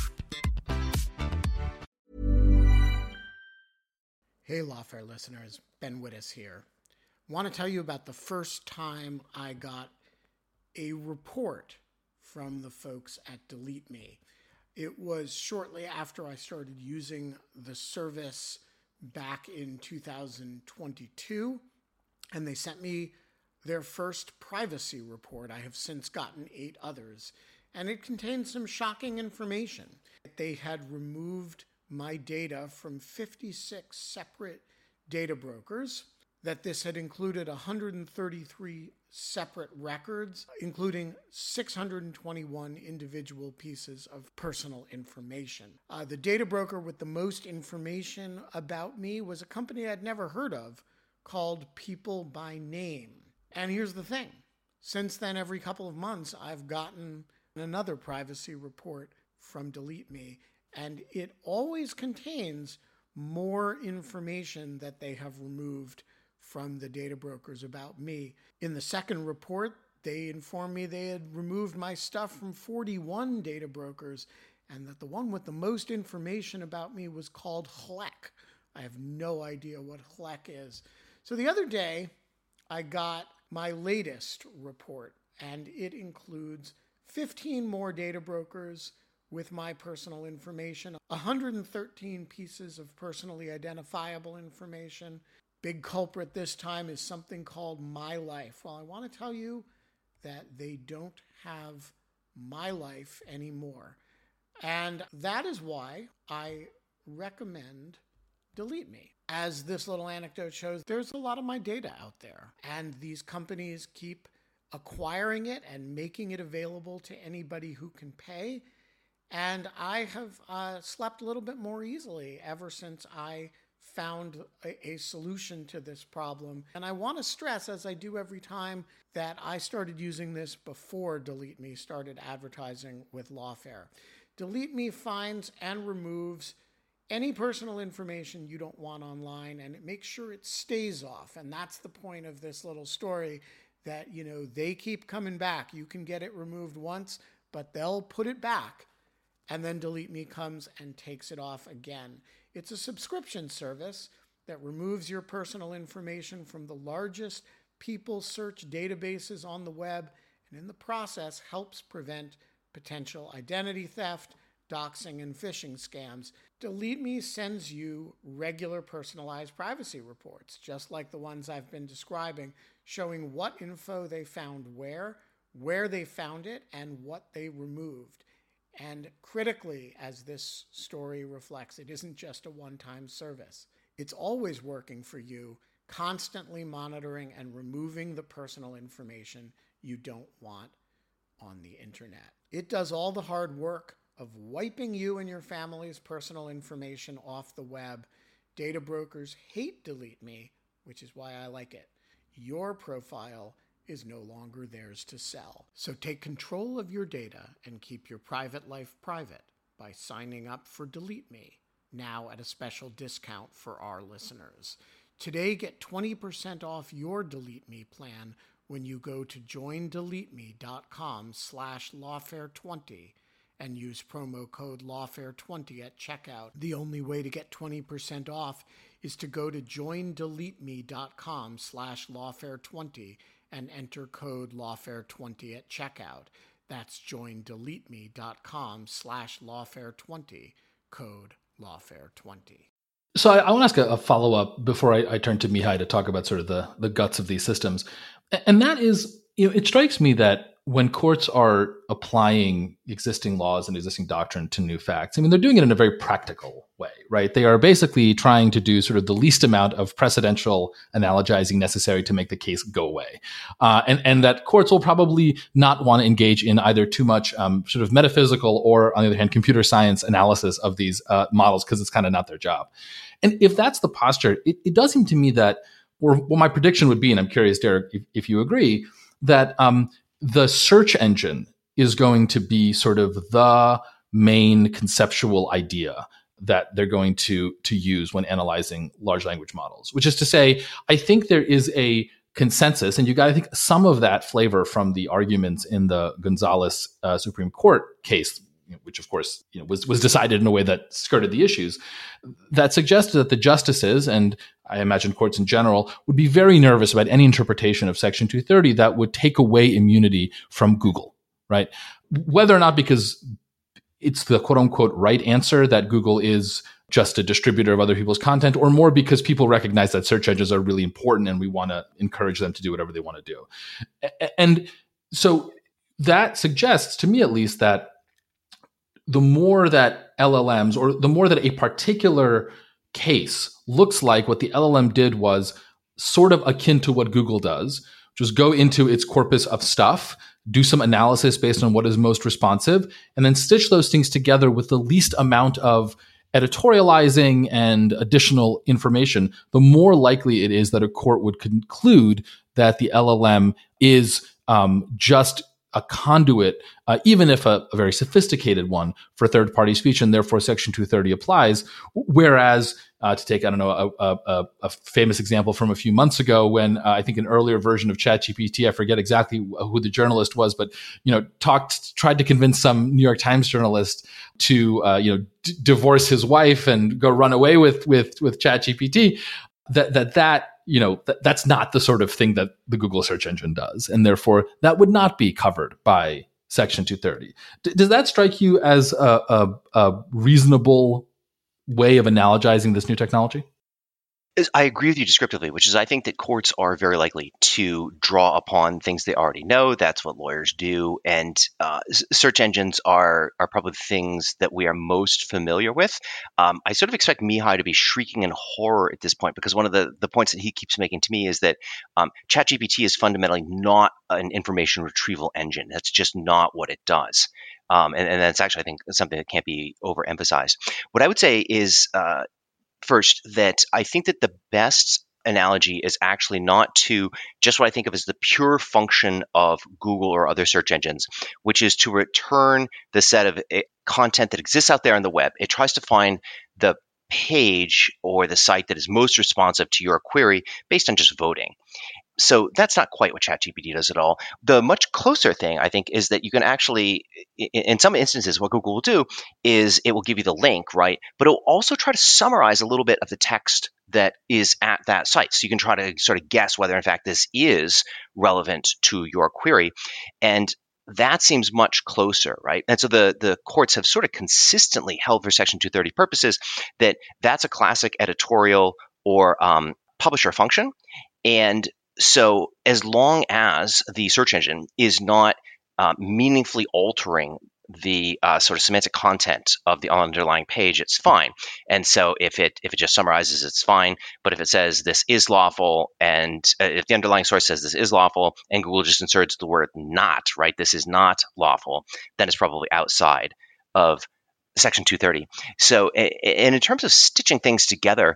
Hey, Lawfare listeners, Ben Wittes here. Want to tell you about the first time I got a report from the folks at Delete Me. It was shortly after I started using the service back in two thousand twenty-two, and they sent me their first privacy report. I have since gotten eight others, and it contained some shocking information. They had removed my data from fifty-six separate data brokers, that this had included one hundred thirty-three separate records, including six hundred twenty-one individual pieces of personal information. Uh, the data broker with the most information about me was a company I'd never heard of called People by Name. And here's the thing. Since then, every couple of months, I've gotten another privacy report from Delete Me, and it always contains more information that they have removed from the data brokers about me. In the second report, they informed me they had removed my stuff from forty-one data brokers, and that the one with the most information about me was called H L E C. I have no idea what H L E C is. So the other day, I got my latest report, and it includes fifteen more data brokers with my personal information, one hundred thirteen pieces of personally identifiable information. Big culprit this time is something called My Life. Well, I want to tell you that they don't have My Life anymore. And that is why I recommend Delete Me. As this little anecdote shows, there's a lot of my data out there, and these companies keep acquiring it and making it available to anybody who can pay. And I have uh, slept a little bit more easily ever since I found a, a solution to this problem. And I want to stress, as I do every time, that I started using this before Delete Me started advertising with Lawfare. Delete Me finds and removes any personal information you don't want online, and it makes sure it stays off. And that's the point of this little story, that, you know, they keep coming back. You can get it removed once, but they'll put it back, and then Delete Me comes and takes it off again. It's a subscription service that removes your personal information from the largest people search databases on the web, and in the process helps prevent potential identity theft, doxing, and phishing scams. Delete Me sends you regular personalized privacy reports, just like the ones I've been describing, showing what info they found where, where they found it, and what they removed. And critically, as this story reflects, it isn't just a one-time service. It's always working for you, constantly monitoring and removing the personal information you don't want on the internet. It does all the hard work of wiping you and your family's personal information off the web. Data brokers hate Delete Me, which is why I like it. Your profile is no longer theirs to sell. So take control of your data and keep your private life private by signing up for Delete Me, now at a special discount for our listeners. Today, get twenty percent off your Delete Me plan when you go to joindeleteme.com slash lawfare20 and use promo code lawfare twenty at checkout. The only way to get twenty percent off is to go to joindeleteme.com slash lawfare20 and enter code lawfare twenty at checkout. That's joindeleteme.com slash lawfare20, code lawfare twenty. So I, I want to ask a, a follow-up before I, I turn to Mihai to talk about sort of the, the guts of these systems. And that is, you know, it strikes me that when courts are applying existing laws and existing doctrine to new facts, I mean, they're doing it in a very practical way, right? They are basically trying to do sort of the least amount of precedential analogizing necessary to make the case go away. Uh, and, and that courts will probably not want to engage in either too much um, sort of metaphysical or, on the other hand, computer science analysis of these uh, models, because it's kind of not their job. And if that's the posture, it, it does seem to me that, or what my prediction would be, and I'm curious, Derek, if, if you agree, that um, the search engine is going to be sort of the main conceptual idea that they're going to, to use when analyzing large language models, which is to say, I think there is a consensus, and you got to think some of that flavor from the arguments in the Gonzalez uh, Supreme Court case, which of course, you know, was, was decided in a way that skirted the issues, that suggested that the justices, and I imagine courts in general, would be very nervous about any interpretation of Section two thirty that would take away immunity from Google, right? Whether or not because it's the quote unquote right answer that Google is just a distributor of other people's content, or more because people recognize that search engines are really important and we want to encourage them to do whatever they want to do. And so that suggests, to me at least, that the more that L L Ms, or the more that a particular case looks like what the L L M did was sort of akin to what Google does, which is go into its corpus of stuff, do some analysis based on what is most responsive, and then stitch those things together with the least amount of editorializing and additional information, the more likely it is that a court would conclude that the L L M is um, just a conduit, uh, even if a, a very sophisticated one, for third-party speech, and therefore Section two thirty applies. Whereas, uh, to take, I don't know, a, a, a famous example from a few months ago when uh, I think an earlier version of ChatGPT, I forget exactly who the journalist was, but, you know, talked, tried to convince some New York Times journalist to, uh, you know, d- divorce his wife and go run away with, with, with ChatGPT, that, that, that, you know, th- that's not the sort of thing that the Google search engine does. And therefore that would not be covered by Section two thirty. D- does that strike you as a, a, a reasonable way of analogizing this new technology? I agree with you descriptively, which is I think that courts are very likely to draw upon things they already know. That's what lawyers do. And uh, search engines are are probably the things that we are most familiar with. Um, I sort of expect Mihai to be shrieking in horror at this point, because one of the, the points that he keeps making to me is that um, ChatGPT is fundamentally not an information retrieval engine. That's just not what it does. Um, and, and that's actually, I think, something that can't be overemphasized. What I would say is, uh, first, that I think that the best analogy is actually not to just what I think of as the pure function of Google or other search engines, which is to return the set of uh, content that exists out there on the web. It tries to find the page or the site that is most responsive to your query based on just voting. So that's not quite what ChatGPT does at all. The much closer thing, I think, is that you can actually, in some instances, what Google will do is it will give you the link, right? But it will also try to summarize a little bit of the text that is at that site. So you can try to sort of guess whether, in fact, this is relevant to your query. And that seems much closer, right? And so the, the courts have sort of consistently held for Section two thirty purposes that that's a classic editorial or um, publisher function. And so as long as the search engine is not uh, meaningfully altering the uh, sort of semantic content of the underlying page, it's fine. And so if it if it just summarizes, it's fine. But if it says this is lawful, and uh, if the underlying source says this is lawful, and Google just inserts the word not, right, this is not lawful, then it's probably outside of Section two thirty. So, and in terms of stitching things together,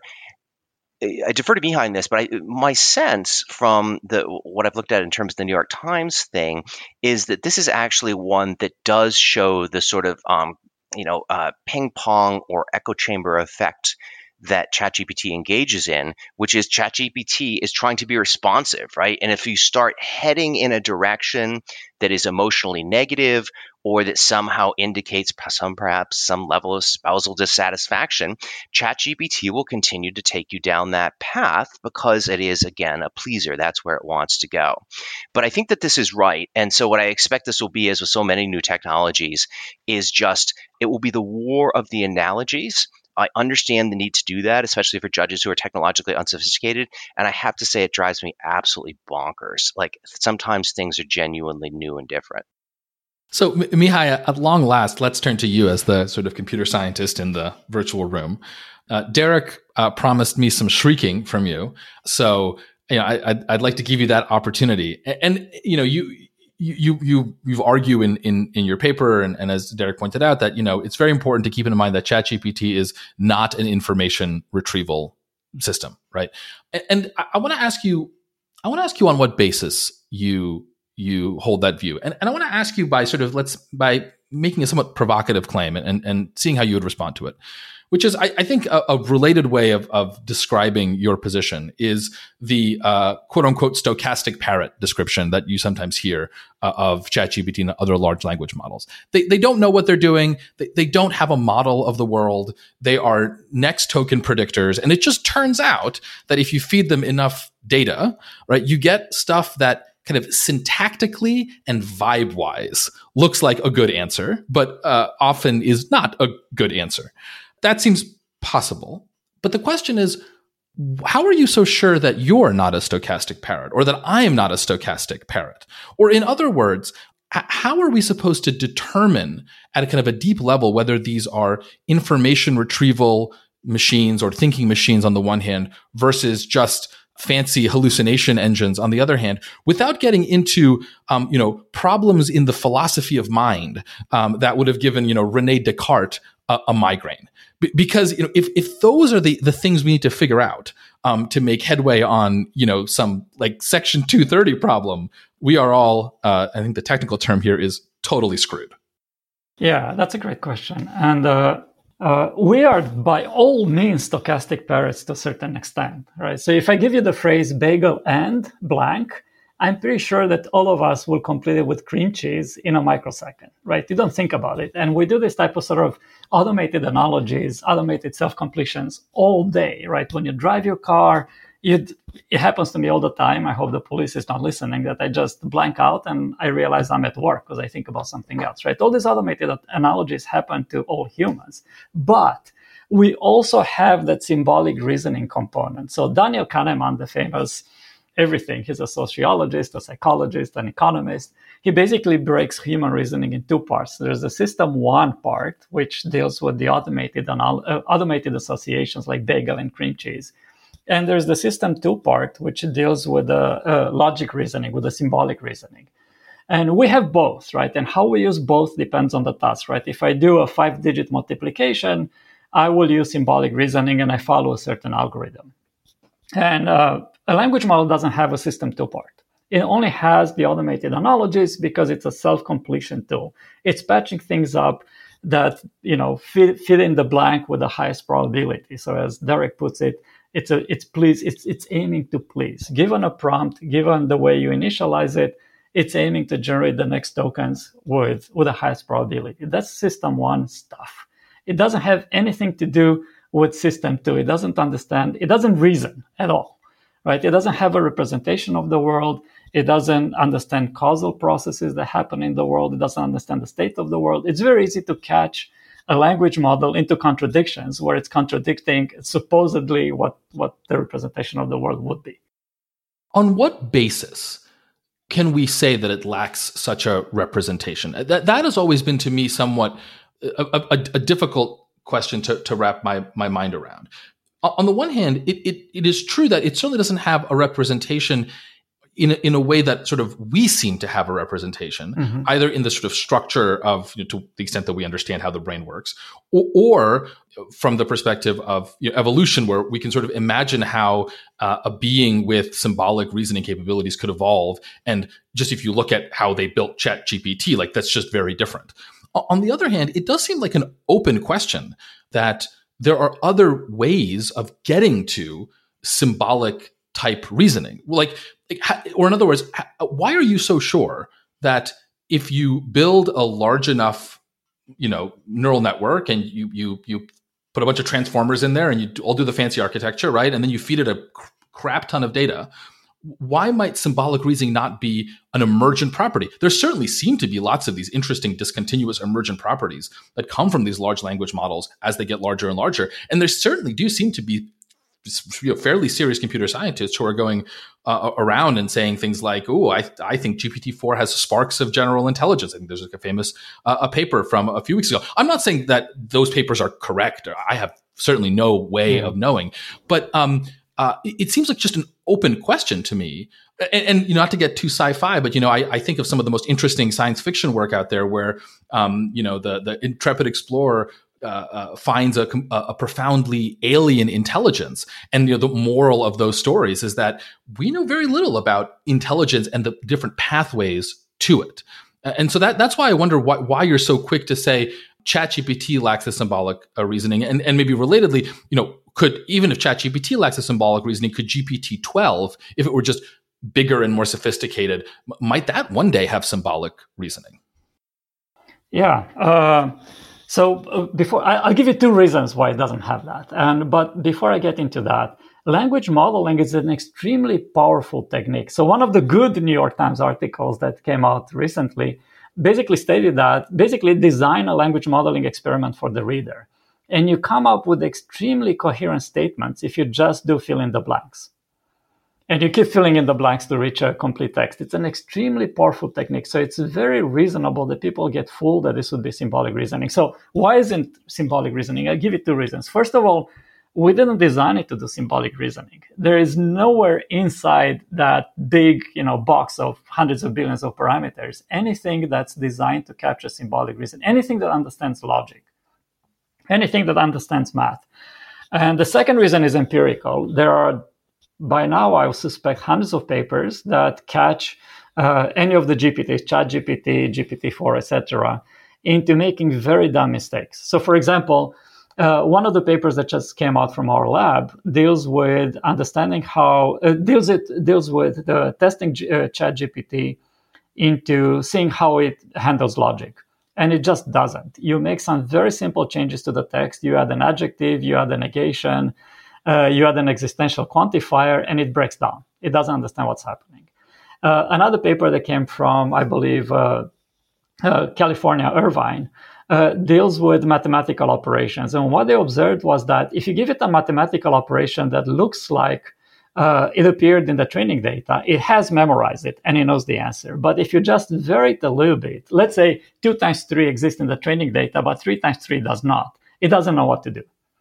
I defer to Mihai in this, but I, my sense from the what I've looked at in terms of the New York Times thing is that this is actually one that does show the sort of um, you know uh, ping pong or echo chamber effect that ChatGPT engages in, which is ChatGPT is trying to be responsive, right? And if you start heading in a direction that is emotionally negative or that somehow indicates some perhaps some level of spousal dissatisfaction, ChatGPT will continue to take you down that path because it is, again, a pleaser. That's where it wants to go. But I think that this is right. And so what I expect this will be, as with so many new technologies, is just it will be the war of the analogies. I understand the need to do that, especially for judges who are technologically unsophisticated. And I have to say, it drives me absolutely bonkers. Like, sometimes things are genuinely new and different. So, Mihai, at long last, let's turn to you as the sort of computer scientist in the virtual room. Uh, Derek uh, promised me some shrieking from you. So, you know, I, I'd, I'd like to give you that opportunity. And, and you know, you you you you argue in in in your paper, and, and as Derek pointed out, that, you know, it's very important to keep in mind that ChatGPT is not an information retrieval system, right? And, and I, I want to ask you, I want to ask you on what basis you you hold that view, and and I want to ask you by sort of let's by making a somewhat provocative claim and and, and seeing how you would respond to it. Which is, I, I think, a, a related way of, of describing your position is the uh, quote unquote stochastic parrot description that you sometimes hear uh, of ChatGPT and other large language models. They they don't know what they're doing. They, they don't have a model of the world. They are next token predictors. And it just turns out that if you feed them enough data, right, you get stuff that kind of syntactically and vibe-wise looks like a good answer, but uh, often is not a good answer. That seems possible. But the question is, how are you so sure that you're not a stochastic parrot, or that I am not a stochastic parrot? Or in other words, how are we supposed to determine at a kind of a deep level whether these are information retrieval machines or thinking machines on the one hand versus just fancy hallucination engines on the other hand, without getting into, um, you know, problems in the philosophy of mind um, that would have given, you know, Rene Descartes a, a migraine. B- because you know, if if those are the the things we need to figure out um, to make headway on, you know, some like Section two thirty problem, we are all, uh, I think the technical term here is totally screwed. Yeah, that's a great question. And uh, uh, we are by all means stochastic parrots to a certain extent, right? So if I give you the phrase bagel and blank, I'm pretty sure that all of us will complete it with cream cheese in a microsecond, right? You don't think about it. And we do this type of sort of automated analogies, automated self-completions all day, right? When you drive your car, You'd, it happens to me all the time. I hope the police is not listening, that I just blank out and I realize I'm at work because I think about something else, right? All these automated analogies happen to all humans. But we also have that symbolic reasoning component. So Daniel Kahneman, the famous everything, he's a sociologist, a psychologist, an economist. He basically breaks human reasoning in two parts. There's the system one part, which deals with the automated, anal- uh, automated associations like bagel and cream cheese. And there's the system two part, which deals with the uh, logic reasoning, with the symbolic reasoning. And we have both, right? And how we use both depends on the task, right? If I do a five-digit multiplication, I will use symbolic reasoning and I follow a certain algorithm. And uh, a language model doesn't have a system two part. It only has the automated analogies because it's a self-completion tool. It's patching things up that, you know, fit, fit in the blank with the highest probability. So as Derek puts it, It's a, it's please, it's, it's aiming to please. Given a prompt, given the way you initialize it, it's aiming to generate the next tokens with, with the highest probability. That's system one stuff. It doesn't have anything to do with system two. It doesn't understand, it doesn't reason at all, right? It doesn't have a representation of the world. It doesn't understand causal processes that happen in the world. It doesn't understand the state of the world. It's very easy to catch a language model into contradictions where it's contradicting supposedly what, what the representation of the world would be. On what basis can we say that it lacks such a representation? That that has always been to me somewhat a, a, a difficult question to, to wrap my, my mind around. On the one hand, it, it, it is true that it certainly doesn't have a representation in a, in a way that sort of we seem to have a representation, mm-hmm. either in the sort of structure of, you know, to the extent that we understand how the brain works, or, or from the perspective of, you know, evolution, where we can sort of imagine how uh, a being with symbolic reasoning capabilities could evolve. And just if you look at how they built ChatGPT, like that's just very different. On the other hand, it does seem like an open question that there are other ways of getting to symbolic type reasoning. Like, or in other words, why are you so sure that if you build a large enough, you know, neural network and you you you put a bunch of transformers in there and you all do the fancy architecture, right? And then you feed it a crap ton of data, why might symbolic reasoning not be an emergent property? There certainly seem to be lots of these interesting discontinuous emergent properties that come from these large language models as they get larger and larger. And there certainly do seem to be, you know, fairly serious computer scientists who are going uh, around and saying things like, "Oh, I I think G P T four has sparks of general intelligence." I think there's like a famous uh, a paper from a few weeks ago. I'm not saying that those papers are correct. I have certainly no way mm. of knowing, but um, uh, it, it seems like just an open question to me. And, and you know, not to get too sci-fi, but you know, I, I think of some of the most interesting science fiction work out there, where um, you know, the the intrepid explorer Uh, uh, finds a, a profoundly alien intelligence. And you know, the moral of those stories is that we know very little about intelligence and the different pathways to it. And so that that's why I wonder why, why you're so quick to say ChatGPT lacks the symbolic uh, reasoning. And, and maybe relatedly, you know, could, even if ChatGPT lacks the symbolic reasoning, could G P T twelve, if it were just bigger and more sophisticated, might that one day have symbolic reasoning? Yeah. Uh... So uh, before I, I'll give you two reasons why it doesn't have that. And but before I get into that, language modeling is an extremely powerful technique. So one of the good New York Times articles that came out recently basically stated that basically design a language modeling experiment for the reader, and you come up with extremely coherent statements if you just do fill in the blanks. And you keep filling in the blanks to reach a complete text. It's an extremely powerful technique. So it's very reasonable that people get fooled that this would be symbolic reasoning. So why isn't symbolic reasoning? I'll give you two reasons. First of all, we didn't design it to do symbolic reasoning. There is nowhere inside that big, you know, box of hundreds of billions of parameters anything that's designed to capture symbolic reasoning, anything that understands logic. anything that understands math. And the second reason is empirical. There are, by now, I suspect hundreds of papers that catch uh, any of the G P Ts, ChatGPT, G P T four, et cetera, into making very dumb mistakes. So, for example, uh, one of the papers that just came out from our lab deals with understanding how uh, deals it deals with the testing G, uh, ChatGPT into seeing how it handles logic. And it just doesn't. You make some very simple changes to the text. You add an adjective, you add a negation, uh, you add an existential quantifier, and it breaks down. It doesn't understand what's happening. Uh, another paper that came from, I believe, uh, uh, California, Irvine, uh, deals with mathematical operations. And what they observed was that if you give it a mathematical operation that looks like Uh, it appeared in the training data, it has memorized it and it knows the answer. But if you just vary it a little bit, let's say two times three exists in the training data, but three times three does not, it doesn't know what to do.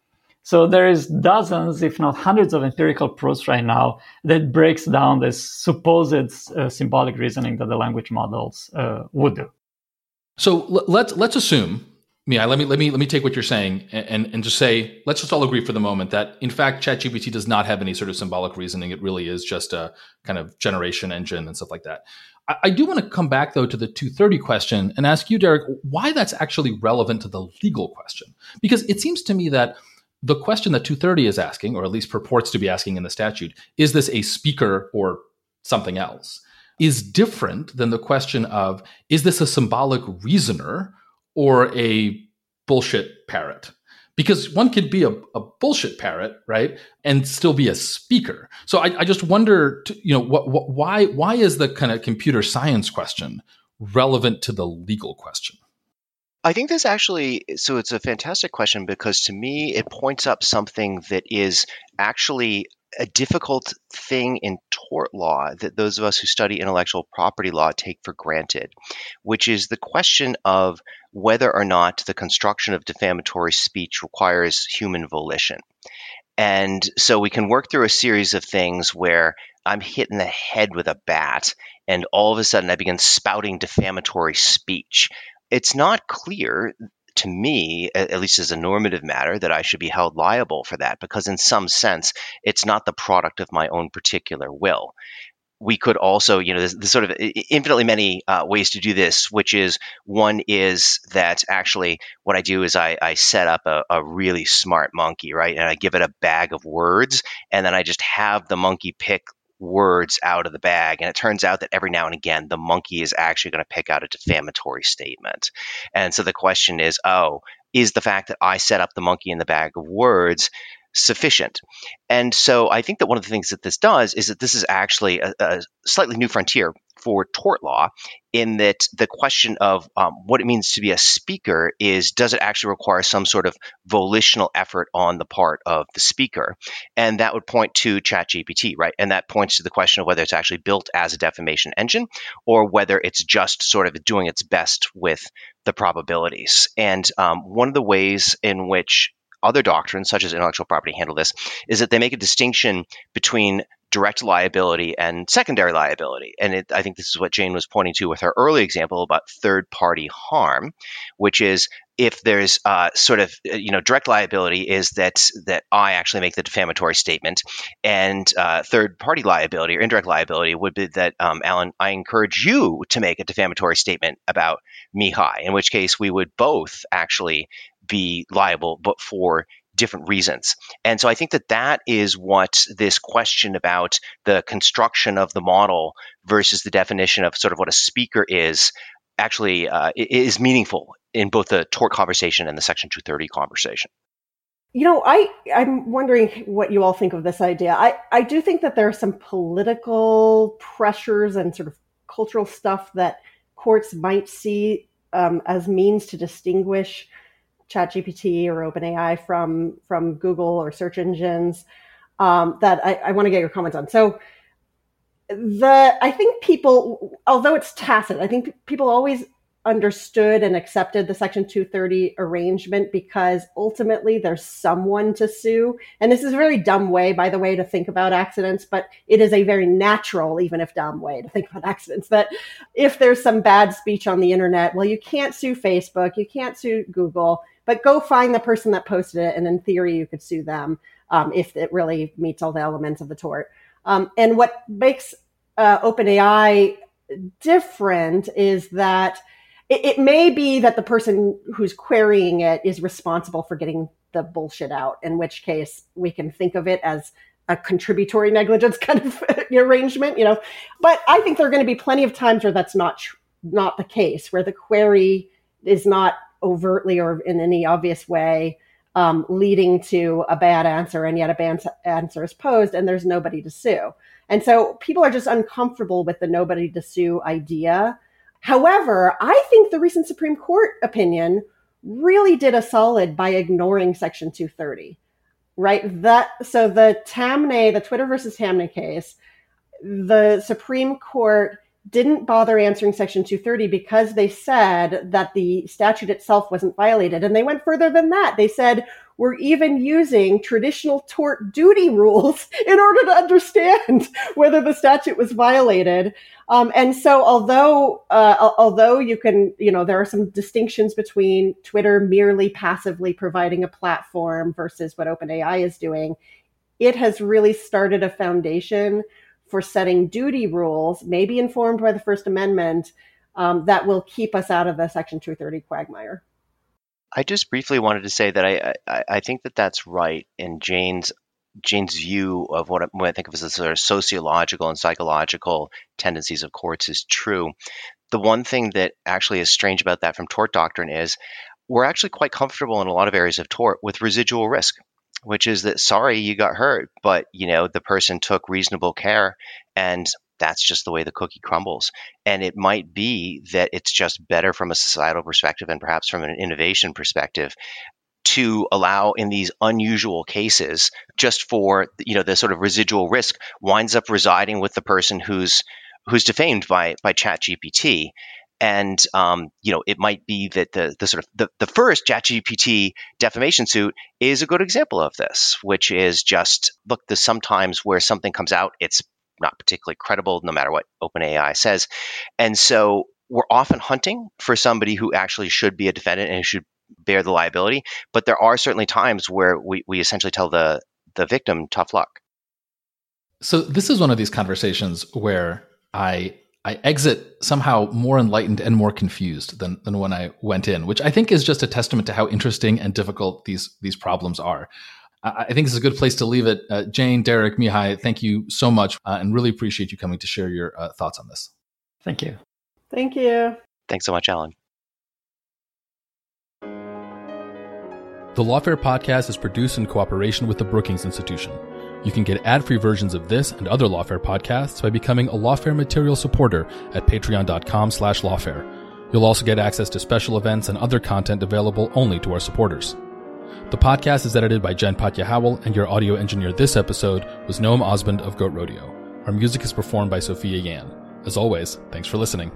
So there is dozens, if not hundreds of empirical proofs right now that breaks down this supposed uh, symbolic reasoning that the language models uh, would do. So l- let's let's assume, yeah, let me let me let me take what you're saying and, and and just say, let's just all agree for the moment that in fact ChatGPT does not have any sort of symbolic reasoning. It really is just a kind of generation engine and stuff like that. I, I do want to come back though to the two thirty question and ask you, Derek, why that's actually relevant to the legal question. Because it seems to me that the question that two thirty is asking, or at least purports to be asking in the statute, is this a speaker or something else, is different than the question of, is this a symbolic reasoner or a bullshit parrot? Because one could be a, a bullshit parrot, right, and still be a speaker. So I, I just wonder, to, you know, what, what, why why is the kind of computer science question relevant to the legal question? I think that's actually, so it's a fantastic question because to me, it points up something that is actually a difficult thing in tort law that those of us who study intellectual property law take for granted, which is the question of whether or not the construction of defamatory speech requires human volition. And so we can work through a series of things where I'm hit in the head with a bat and all of a sudden I begin spouting defamatory speech. It's not clear to me, at least as a normative matter, that I should be held liable for that, because in some sense, it's not the product of my own particular will. We could also, you know, there's, there's sort of infinitely many uh, ways to do this, which is one is that actually what I do is I, I set up a, a really smart monkey, right? And I give it a bag of words, and then I just have the monkey pick words out of the bag. And it turns out that every now and again, the monkey is actually going to pick out a defamatory statement. And so the question is, oh, is the fact that I set up the monkey in the bag of words sufficient? And so I think that one of the things that this does is that this is actually a, a slightly new frontier for tort law, in that the question of um, what it means to be a speaker is, does it actually require some sort of volitional effort on the part of the speaker? And that would point to ChatGPT, right? And that points to the question of whether it's actually built as a defamation engine or whether it's just sort of doing its best with the probabilities. And um, one of the ways in which other doctrines, such as intellectual property, handle this is that they make a distinction between direct liability and secondary liability. And it, I think this is what Jane was pointing to with her early example about third-party harm, which is if there's uh, sort of, you know, direct liability is that that I actually make the defamatory statement, and uh, third-party liability or indirect liability would be that, um, Alan, I encourage you to make a defamatory statement about Mihai, in which case we would both actually be liable, but for different reasons. And so I think that that is what this question about the construction of the model versus the definition of sort of what a speaker is actually uh, is meaningful in both the tort conversation and the Section two thirty conversation. You know, I, I'm wondering what you all think of this idea. I, I do think that there are some political pressures and sort of cultural stuff that courts might see um, as means to distinguish ChatGPT or OpenAI from from Google or search engines um, that I, I want to get your comments on. So the I think people, although it's tacit, I think people always understood and accepted the Section two thirty arrangement because ultimately there's someone to sue. And this is a very dumb way, by the way, to think about accidents, but it is a very natural, even if dumb way to think about accidents, that if there's some bad speech on the internet, well, you can't sue Facebook, you can't sue Google, But go find the person that posted it, and in theory, you could sue them um, if it really meets all the elements of the tort. Um, and what makes uh, OpenAI different is that it, it may be that the person who's querying it is responsible for getting the bullshit out, in which case we can think of it as a contributory negligence kind of arrangement, you know. But I think there are going to be plenty of times where that's not tr- not the case, where the query is not overtly or in any obvious way um, leading to a bad answer, and yet a bad answer is posed, and there's nobody to sue. And so people are just uncomfortable with the nobody to sue idea. However, I think the recent Supreme Court opinion really did a solid by ignoring Section two thirty, right? That so the Tamnay, the Twitter versus Tamnay case, the Supreme Court didn't bother answering Section two thirty because they said that the statute itself wasn't violated. And they went further than that. They said, we're even using traditional tort duty rules in order to understand whether the statute was violated. Um, and so although uh, although you can, you know, there are some distinctions between Twitter merely passively providing a platform versus what OpenAI is doing, it has really started a foundation for setting duty rules, maybe informed by the First Amendment, um, that will keep us out of the Section two thirty quagmire. I just briefly wanted to say that I I, I think that that's right, and Jane's Jane's view of what I, what I think of as the sort of sociological and psychological tendencies of courts is true. The one thing that actually is strange about that from tort doctrine is we're actually quite comfortable in a lot of areas of tort with residual risk, which is that, sorry, you got hurt, but you know the person took reasonable care, and that's just the way the cookie crumbles. And it might be that it's just better from a societal perspective and perhaps from an innovation perspective to allow in these unusual cases just for, you know, the sort of residual risk winds up residing with the person who's who's defamed by by ChatGPT. And, um, you know, it might be that the the sort of the, the first ChatGPT defamation suit is a good example of this, which is just, look, there's sometimes where something comes out, it's not particularly credible, no matter what OpenAI says. And so we're often hunting for somebody who actually should be a defendant and who should bear the liability. But there are certainly times where we, we essentially tell the, the victim, tough luck. So this is one of these conversations where I I exit somehow more enlightened and more confused than, than when I went in, which I think is just a testament to how interesting and difficult these these problems are. I think this is a good place to leave it. Uh, Jane, Derek, Mihai, thank you so much, uh, and really appreciate you coming to share your uh, thoughts on this. Thank you. Thank you. Thanks so much, Alan. The Lawfare podcast is produced in cooperation with the Brookings Institution. You can get ad-free versions of this and other Lawfare podcasts by becoming a Lawfare material supporter at patreon.com slash lawfare. You'll also get access to special events and other content available only to our supporters. The podcast is edited by Jen Patja Howell, and your audio engineer this episode was Noam Osmond of Goat Rodeo. Our music is performed by Sophia Yan. As always, thanks for listening.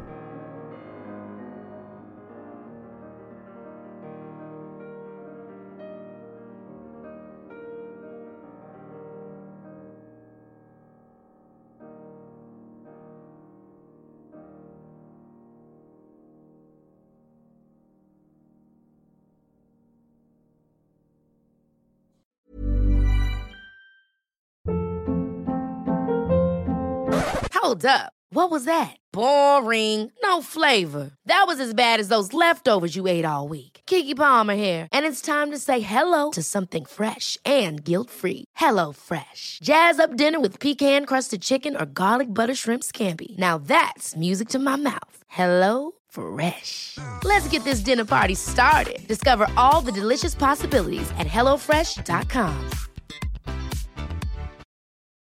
Hold up. What was that? Boring. No flavor. That was as bad as those leftovers you ate all week. Keke Palmer here. And it's time to say hello to something fresh and guilt-free. Hello Fresh. Jazz up dinner with pecan-crusted chicken or garlic butter shrimp scampi. Now that's music to my mouth. Hello Fresh. Let's get this dinner party started. Discover all the delicious possibilities at hello fresh dot com.